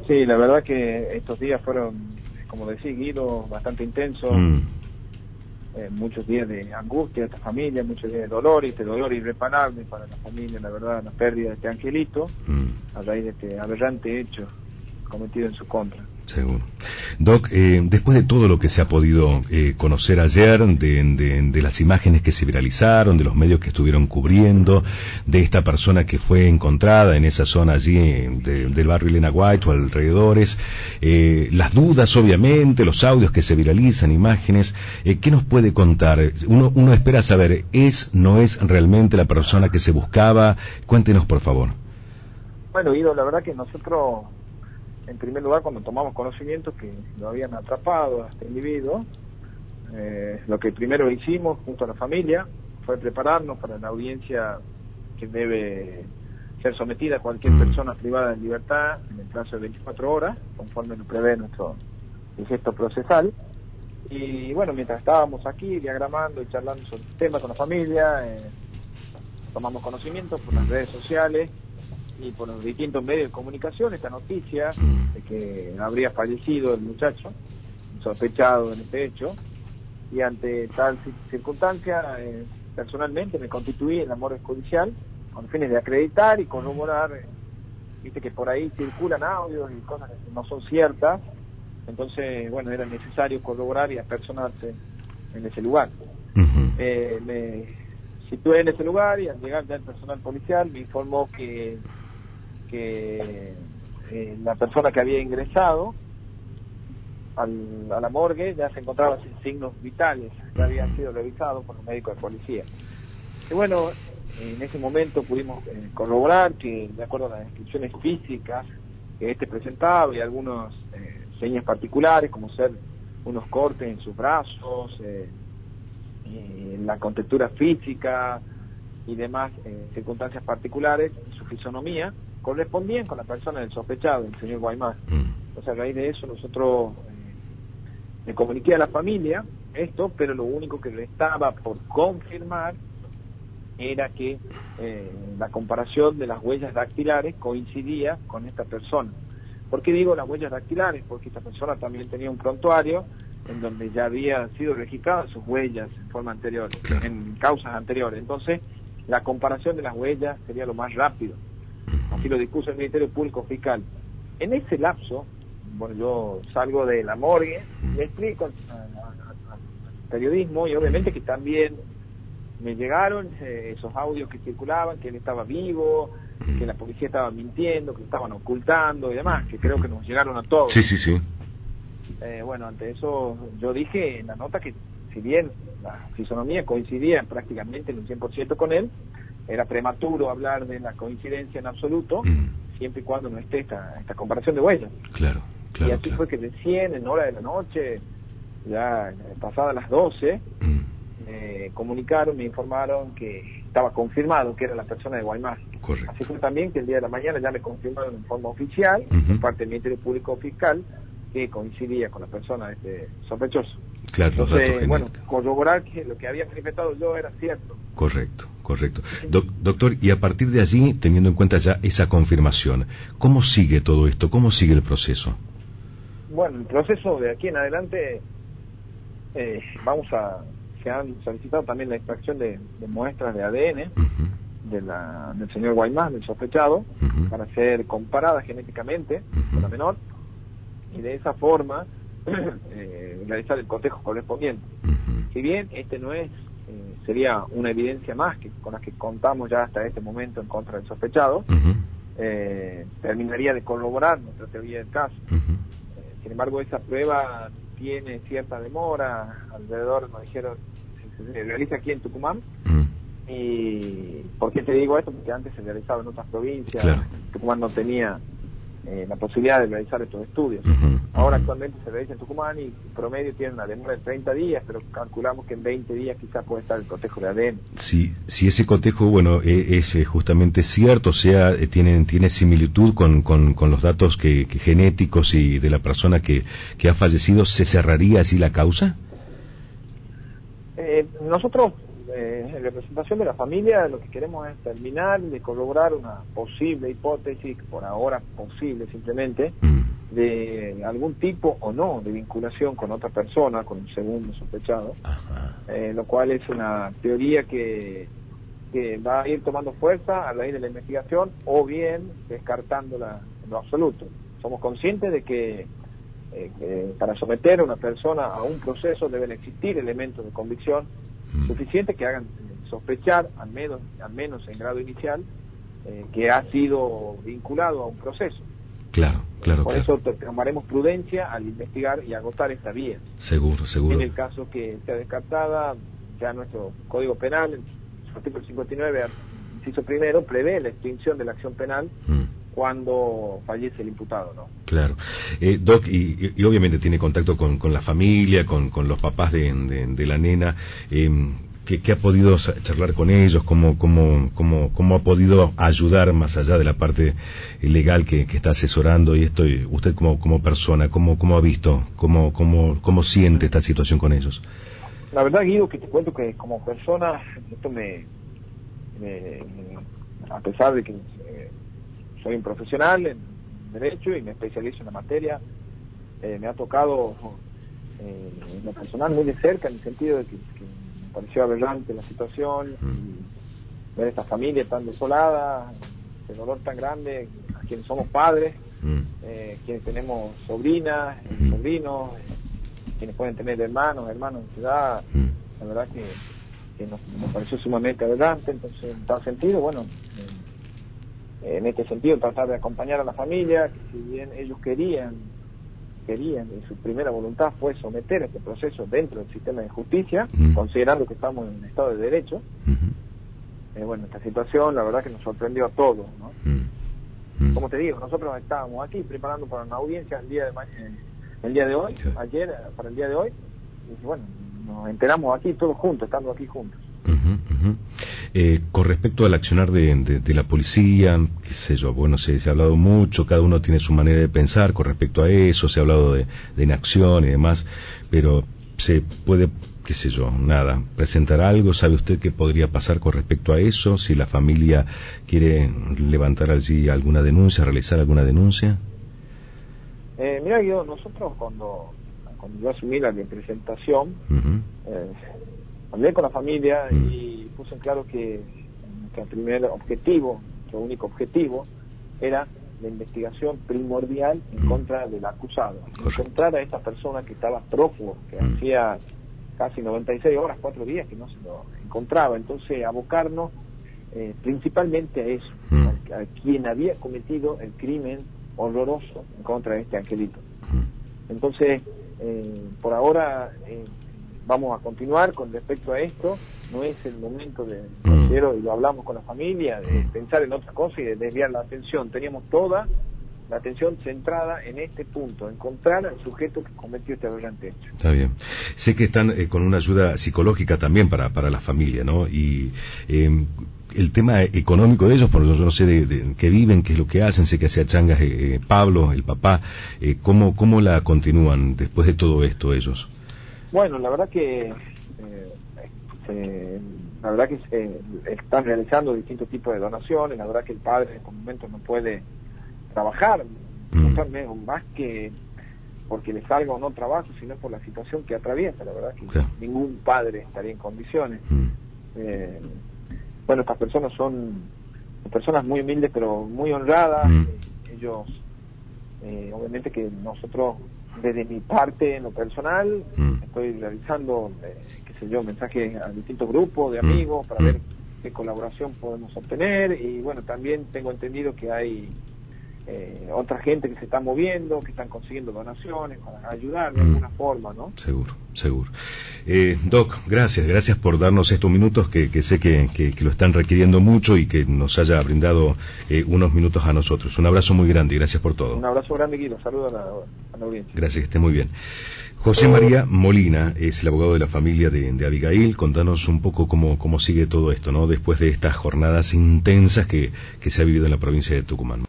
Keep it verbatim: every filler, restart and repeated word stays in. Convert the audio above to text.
Sí, la verdad que estos días fueron, como decía Guido, bastante intensos. Mm. Eh, muchos días de angustia de esta familia, muchos días de dolor, y este dolor irreparable para la familia, la verdad, la pérdida de este angelito, mm. a raíz de este aberrante hecho cometido en su contra. Seguro. Doc, eh, después de todo lo que se ha podido eh, conocer ayer, de, de, de las imágenes que se viralizaron, de los medios que estuvieron cubriendo, de esta persona que fue encontrada en esa zona allí de, del barrio Elena White o alrededores, eh, las dudas obviamente, los audios que se viralizan, imágenes, eh, ¿qué nos puede contar? Uno, uno espera saber, ¿es, no es realmente la persona que se buscaba? Cuéntenos, por favor. Bueno, Guido, la verdad que nosotros, en primer lugar, cuando tomamos conocimiento que lo habían atrapado a este individuo, eh, lo que primero hicimos junto a la familia fue prepararnos para la audiencia que debe ser sometida a cualquier persona privada de libertad en el plazo de veinticuatro horas, conforme lo prevé nuestro gesto procesal. Y bueno, mientras estábamos aquí diagramando y charlando sobre el tema con la familia, eh, tomamos conocimiento por las redes sociales y por los distintos medios de comunicación esta noticia de que habría fallecido el muchacho, sospechado en este hecho, y ante tal circunstancia, eh, personalmente me constituí en la morgue judicial con fines de acreditar y corroborar, eh, viste que por ahí circulan audios y cosas que no son ciertas, entonces, bueno, era necesario corroborar y apersonarse en ese lugar. Uh-huh. Eh, me situé en ese lugar y al llegar ya el personal policial me informó que que eh, la persona que había ingresado al, a la morgue ya se encontraba sin signos vitales, que habían sido revisados por los médicos de policía. Y bueno, en ese momento pudimos eh, corroborar que, de acuerdo a las descripciones físicas que este presentaba y algunas eh, señas particulares, como ser unos cortes en sus brazos, eh, eh, la contextura física y demás eh, circunstancias particulares, su fisonomía, correspondían con la persona del sospechado, el señor Guaymás. Mm. O sea, a raíz de eso nosotros eh, le comuniqué a la familia esto, pero lo único que restaba por confirmar era que eh, la comparación de las huellas dactilares coincidía con esta persona. ¿Por qué digo las huellas dactilares? Porque esta persona también tenía un prontuario en donde ya había sido registradas sus huellas en forma anterior, claro, en causas anteriores. Entonces, la comparación de las huellas sería lo más rápido. Así lo dispuso el Ministerio Público Fiscal. En ese lapso, bueno, yo salgo de la morgue, le explico al, al, al periodismo y obviamente que también me llegaron eh, esos audios que circulaban, que él estaba vivo, que la policía estaba mintiendo, que lo estaban ocultando y demás, que creo que nos llegaron a todos. Sí, sí, sí. Eh, bueno, ante eso yo dije en la nota que si bien la fisonomía coincidía prácticamente en un cien por ciento con él, era prematuro hablar de la coincidencia en absoluto, mm. siempre y cuando no esté esta, esta comparación de huellas. Claro, claro. Y así claro. fue que recién, en hora de la noche, ya pasadas las doce, mm. me comunicaron, me informaron que estaba confirmado que era la persona de Guaymás. Correcto. Así fue también que el día de la mañana ya me confirmaron en forma oficial, uh-huh. por parte del Ministerio Público Fiscal, que coincidía con la persona de este sospechoso. Claro, los Entonces, datos bueno, genéticos. corroborar que lo que había manifestado yo era cierto. Correcto, correcto. Do- doctor, y a partir de allí, teniendo en cuenta ya esa confirmación, ¿cómo sigue todo esto? ¿Cómo sigue el proceso? Bueno, el proceso de aquí en adelante, eh, vamos a, se han solicitado también la extracción de, de muestras de A D N uh-huh. de la, del señor Guaymás, del sospechado, uh-huh. para ser comparadas genéticamente uh-huh. con la menor, y de esa forma eh, realizar el cotejo correspondiente. Uh-huh. Si bien este no es, eh, sería una evidencia más que con la que contamos ya hasta este momento en contra del sospechado, uh-huh. eh, terminaría de corroborar nuestra teoría del caso. Uh-huh. Eh, sin embargo, esa prueba tiene cierta demora, alrededor, nos dijeron, se, se realiza aquí en Tucumán. Uh-huh. ¿Y por qué te digo esto? Porque antes se realizaba en otras provincias, claro. Tucumán no tenía Eh, la posibilidad de realizar estos estudios. Uh-huh, Ahora uh-huh. actualmente se realiza en Tucumán y en promedio tiene una demora de treinta días, pero calculamos que en veinte días quizás puede estar el cotejo de A D N. Si, si ese cotejo, bueno, es, es justamente cierto, o sea, tiene, tiene similitud con, con, con los datos que, que genéticos y de la persona que, que ha fallecido, ¿se cerraría así la causa? Eh, nosotros, eh, en representación de la familia, lo que queremos es terminar de corroborar una posible hipótesis, por ahora posible simplemente, mm. de algún tipo o no de vinculación con otra persona, con un segundo sospechado, eh, lo cual es una teoría que, que va a ir tomando fuerza a raíz de la investigación o bien descartándola en lo absoluto. Somos conscientes de que eh, eh, para someter a una persona a un proceso deben existir elementos de convicción mm. suficientes que hagan eh, sospechar, al menos, al menos en grado inicial, eh, que ha sido vinculado a un proceso. Claro, claro, Por claro. eso tomaremos prudencia al investigar y agotar esta vía. Seguro, seguro. En el caso que sea descartada, ya nuestro Código Penal, en su artículo cincuenta y nueve, inciso primero, prevé la extinción de la acción penal mm. cuando fallece el imputado, ¿no? Claro. Eh, Doc, y, y obviamente tiene contacto con, con la familia, con, con los papás de, de, de la nena. Eh, ¿Qué, ¿Qué ha podido charlar con ellos? ¿Cómo, cómo, cómo, cómo ha podido ayudar más allá de la parte legal que, que está asesorando? Y esto, usted como, como persona, ¿cómo, cómo ha visto? ¿Cómo, cómo, ¿Cómo siente esta situación con ellos? La verdad, Guido, que te cuento que como persona, esto me, me a pesar de que eh, soy un profesional en Derecho y me especializo en la materia, eh, me ha tocado eh, en lo personal muy de cerca, en el sentido de que, que me pareció aberrante la situación, y ver esta familia tan desolada, ese dolor tan grande, a quienes somos padres, eh, quienes tenemos sobrinas, sobrinos, eh, quienes pueden tener hermanos, hermanos de edad, la verdad que, que nos, nos pareció sumamente aberrante. Entonces, en tal sentido, bueno, eh, en este sentido tratar de acompañar a la familia, que si bien ellos querían, querían, y su primera voluntad fue someter este proceso dentro del sistema de justicia, uh-huh. considerando que estamos en un Estado de Derecho, uh-huh. eh, bueno, esta situación la verdad que nos sorprendió a todos, ¿no? Uh-huh. Como te digo, nosotros estábamos aquí preparando para una audiencia el día de, eh, el día de hoy, sí. ayer, para el día de hoy, y bueno, nos enteramos aquí todos juntos, estando aquí juntos. Uh-huh, uh-huh. Eh, con respecto al accionar de, de, de la policía, qué sé yo, bueno, se, se ha hablado mucho, cada uno tiene su manera de pensar con respecto a eso, se ha hablado de, de inacción y demás, pero se puede, qué sé yo, nada, presentar algo. ¿Sabe usted qué podría pasar con respecto a eso? Si la familia quiere levantar allí alguna denuncia, realizar alguna denuncia. Eh, mira, yo, nosotros cuando, cuando yo asumí la representación, uh-huh. eh, hablé con la familia mm. y puse en claro que nuestro primer objetivo, nuestro único objetivo, era la investigación primordial en mm. contra del acusado. Correcto. Encontrar a esta persona que estaba prófugo, que mm. hacía casi noventa y seis horas, cuatro días que no se lo encontraba. Entonces, abocarnos eh, principalmente a eso, mm. a, a quien había cometido el crimen horroroso en contra de este angelito. Mm. Entonces, eh, por ahora... Eh, vamos a continuar con respecto a esto. No es el momento de, considero, y lo hablamos con la familia, de pensar en otra cosa y de desviar la atención. Teníamos toda la atención centrada en este punto, encontrar al sujeto que cometió este aberrante hecho. Está bien. Sé que están eh, con una ayuda psicológica también para, para la familia, ¿no? Y eh, el tema económico de ellos, porque yo no sé de, de qué viven, qué es lo que hacen, sé que hacía changas eh, Pablo, el papá, eh, ¿cómo, ¿cómo la continúan después de todo esto ellos? Bueno, la verdad que eh, se, la verdad que se, están realizando distintos tipos de donaciones. La verdad que el padre en estos momentos no puede trabajar, mm. más que porque le salga o no trabajo, sino por la situación que atraviesa. La verdad que okay. ningún padre estaría en condiciones. Mm. Eh, bueno, estas personas son personas muy humildes, pero muy honradas. Mm. Eh, ellos, eh, obviamente que nosotros, desde mi parte en lo personal, mm. estoy realizando, eh, qué sé yo, mensajes a distintos grupos de amigos mm. para mm. ver qué colaboración podemos obtener. Y bueno, también tengo entendido que hay eh, otra gente que se está moviendo, que están consiguiendo donaciones para ayudar de mm. alguna forma, ¿no? Seguro, seguro. Eh, Doc, gracias, gracias por darnos estos minutos que, que sé que, que, que lo están requiriendo mucho y que nos haya brindado eh, unos minutos a nosotros. Un abrazo muy grande y gracias por todo. Un abrazo grande, Guido. Saludos a la, a la audiencia. Gracias, que esté muy bien. José María Molina es el abogado de la familia de, de Abigail. Contanos un poco cómo, cómo sigue todo esto, ¿no? Después de estas jornadas intensas que, que se ha vivido en la provincia de Tucumán.